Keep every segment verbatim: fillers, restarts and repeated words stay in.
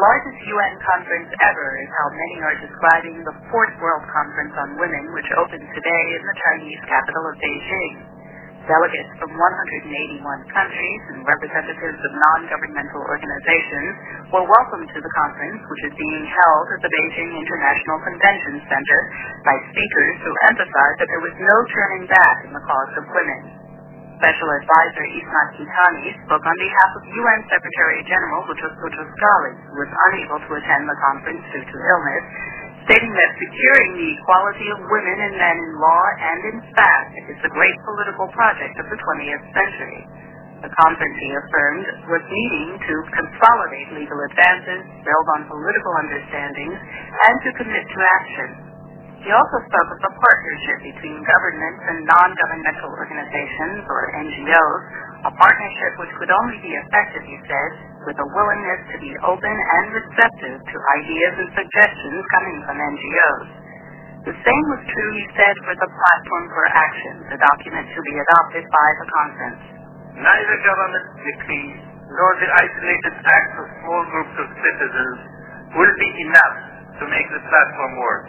largest U N conference ever is how many are describing the Fourth World Conference on Women, which opened today in the Chinese capital of Beijing. Delegates from one hundred eighty-one countries and representatives of non-governmental organizations were welcomed to the conference, which is being held at the Beijing International Convention Center, by speakers who emphasized that there was no turning back in the cause of women. Special Advisor Ismat Kitani spoke on behalf of U N Secretary General Boutros Boutros-Ghali, who was unable to attend the conference due to illness, stating that securing the equality of women and men in law and in fact is the great political project of the twentieth century. The conference, he affirmed, was needing to consolidate legal advances, build on political understandings, and to commit to action. He also spoke of the partnership between governments and non-governmental organizations, or N G Os, a partnership which could only be effective, he said, with a willingness to be open and receptive to ideas and suggestions coming from N G Os. The same was true, he said, for the Platform for Action, the document to be adopted by the conference. Neither government decrees nor the isolated acts of small groups of citizens will be enough to make the platform work.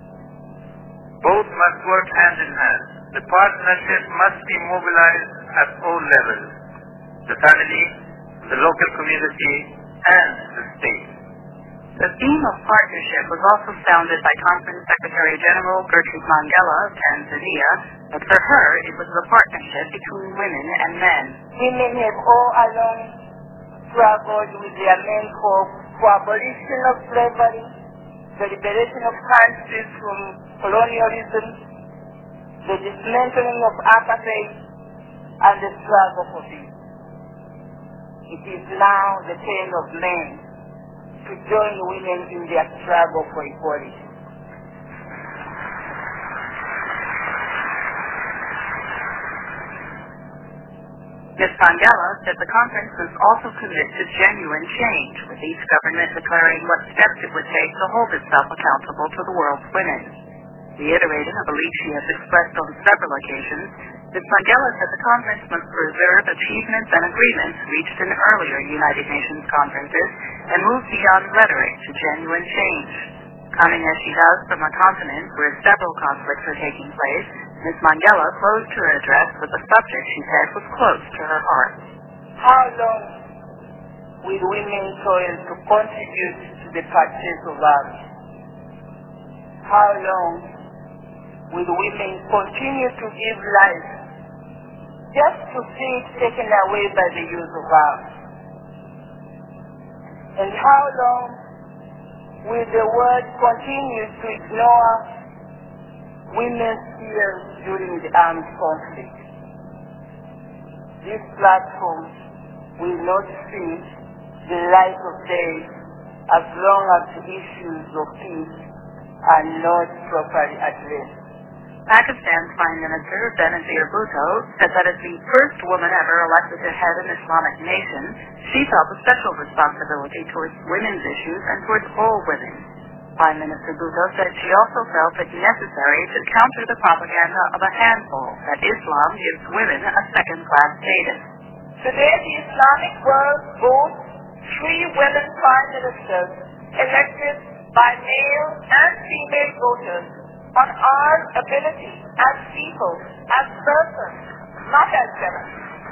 Both must work hand in hand. The partnership must be mobilized at all levels: the family, the local community, and the state. The theme of partnership was also sounded by Conference Secretary General Gertrude Mongella of Tanzania, but for her it was the partnership between women and men. Women have all along struggled with their men for, for abolition of slavery, the liberation of countries from colonialism, the dismantling of apartheid, and the struggle for peace. It is now the turn of men to join women in their struggle for equality. Miz Mongella said the conference was also committed to genuine change, with each government declaring what steps it would take to hold itself accountable to the world's women. Reiterating a belief she has expressed on several occasions, Miz Mongella said the conference must preserve achievements and agreements reached in earlier United Nations conferences and move beyond rhetoric to genuine change. Coming as she does from a continent where several conflicts are taking place, Miz Mongella closed her address with a subject she said was close to her heart. How long will women toil to contribute to the purchase of arms? How long will women continue to give life just to see it taken away by the use of arms? And how long will the world continue to ignore women's fears during the armed conflict? This platform will not see the light of day as long as the issues of peace are not properly addressed. Pakistan's Prime Minister Benazir Bhutto said that as the first woman ever elected to head an Islamic nation, she felt a special responsibility towards women's issues and towards all women. Prime Minister Bhutto said she also felt it necessary to counter the propaganda of a handful that Islam gives women a second-class status. Today, the Islamic world boasts three women prime ministers elected by male and female voters on our ability as people, as persons, not as women.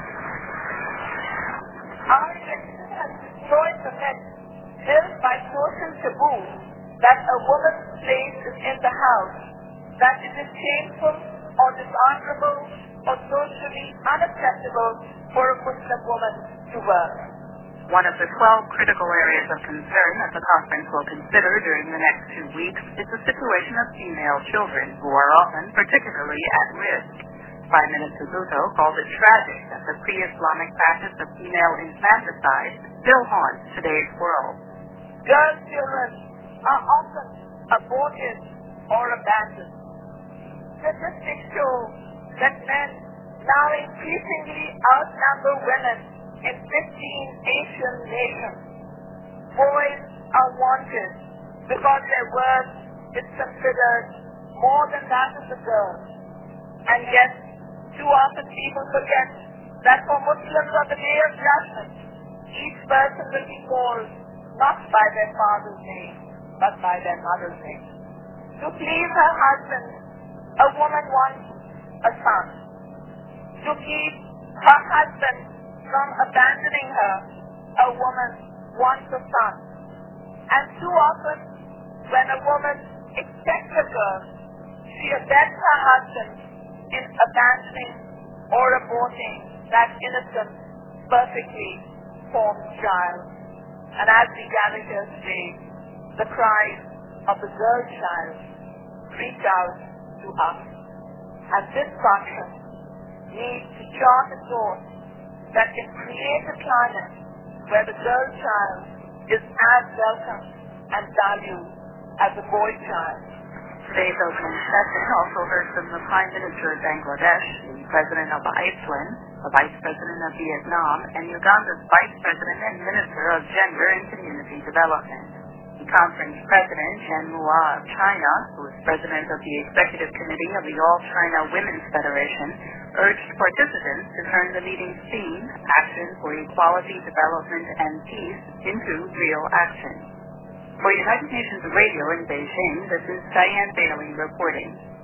Our election has destroyed the myth built by social taboo that a woman's place is in the house, that it is shameful or dishonorable or socially unacceptable for a Muslim woman to work. One of the twelve critical areas of concern that the conference will consider during the next two weeks is the situation of female children, who are often particularly at risk. Prime Minister Bhutto called it tragic that the pre-Islamic practice of female infanticide still haunts today's world. Girl children are often aborted or abandoned. Statistics show that men now increasingly outnumber women in fifteen Asian nations. Boys are wanted because their worth is considered more than that of the girls. And yet, too often people forget that for Muslims on the day of judgment, each person will be called not by their father's name, but by their mother's name. To please her husband, a woman wants a son. To keep her husband from abandoning her, a woman wants a son. And too often, when a woman expects a girl, she abets her husband in abandoning or aborting that innocent, perfectly formed child. And as we gather here today, the cries of the girl child reach out to us. And this function needs to chart a course that can create a climate where the girl child is as welcome and valued as a boy child. Today's opening session also heard from the Prime Minister of Bangladesh, the President of Iceland, the Vice President of Vietnam, and Uganda's Vice President and Minister of Gender and Community Development. The conference president, Chen Mua of China, who is president of the Executive Committee of the All China Women's Federation, urged participants to turn the meeting's theme, Action for Equality, Development, and Peace, into real action. For United Nations Radio in Beijing, this is Diane Bailey reporting.